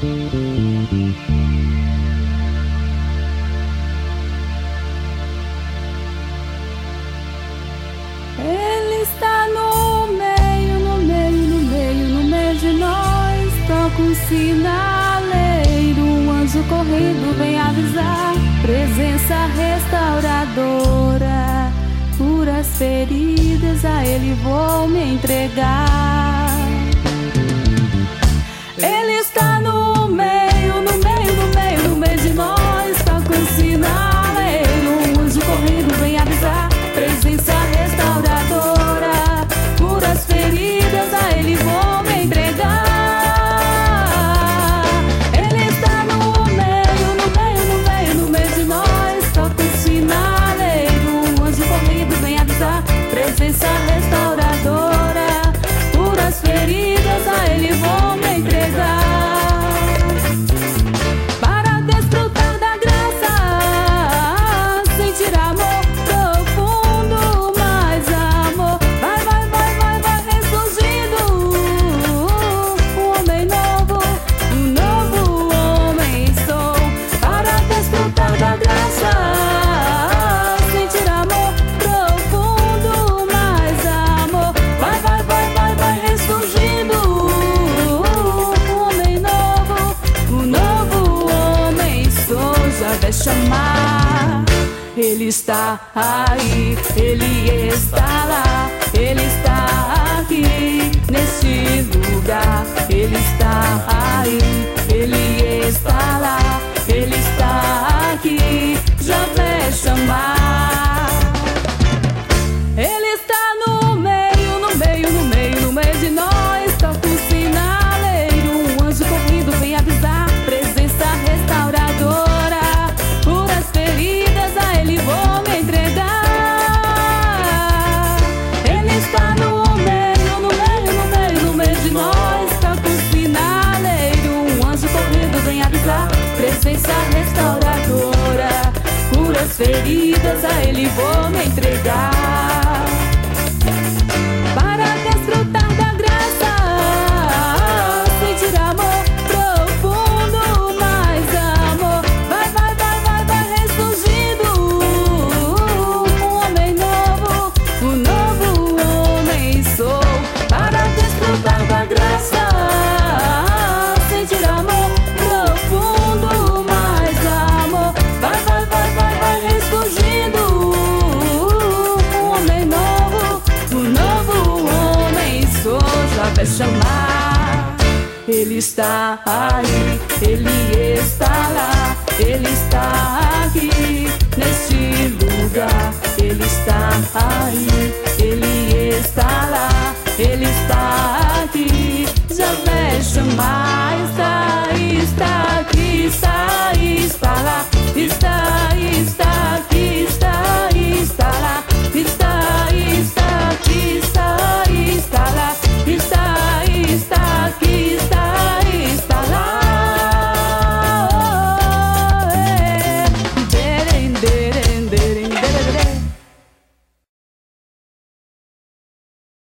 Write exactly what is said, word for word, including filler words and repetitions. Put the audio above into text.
Ele está no meio, no meio, no meio, no meio de nós. Toca um sinaleiro, um anjo correndo vem avisar. Presença restauradora, curas feridas, a ele vou me entregar. Ele está no meio, no meio, no meio, no meio de nós. Toca um sinaleiro, um anjo correndo vem avisar. Presença restauradora, curas feridas, a ele vou me entregar. Ele está no meio, no meio, no meio, no meio de nós. Toca um sinaleiro, um anjo correndo vem avisar. Presença restauradora, curas feridas, a ele vou me entregar. Para desfrutar da graça, sentir amor profundo, mais amor. Vai, vai, vai, vai, vai ressurgindo. Um homem novo, um novo homem sou. Para desfrutar da graça, sentir amor profundo, mais amor. Vai, vai, vai, vai, vai ressurgindo. Um homem novo, um novo homem sou. Já vai chamar. Ele está aí, ele está lá, ele está aqui nesse lugar. Ele está aí, ele está lá, ele está aqui. Já vai chamar. Ele está no meio, no meio, no meio, no meio de nós. Toca um sinaleiro, um anjo correndo vem avisar. Presença restauradora, curas feridas, a ele vou me entregar. Ele está no meio, no meio, no meio, no meio de nós. Toca um sinaleiro, um anjo correndo vem avisar. Presença restauradora, curas feridas, a ele vou me entregar. Para desfrutar da graça, sentir amor profundo, mais amor. Vai, vai, vai, vai, vai ressurgindo. Um homem novo, um novo homem sou. Para desfrutar da graça, sentir amor profundo, mais amor. Vai, vai, vai, vai, vai ressurgindo. Um homem novo, um novo homem sou. Já vai chamar. Ele está aí, ele está lá, ele está aqui neste lugar. Ele está aí.